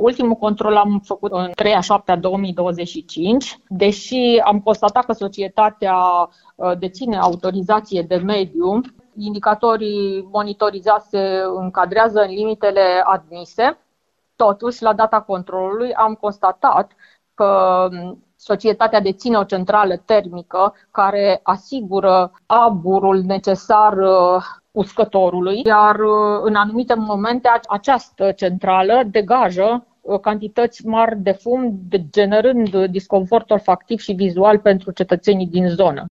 Ultimul control l-am făcut în 3/7/2025, deși am constatat că societatea deține autorizație de mediu, indicatorii monitorizați se încadrează în limitele admise. Totuși, la data controlului am constatat că societatea deține o centrală termică care asigură aburul necesar uscătorului, iar în anumite momente această centrală degajă cantități mari de fum, generând disconfort olfactiv și vizual pentru cetățenii din zonă.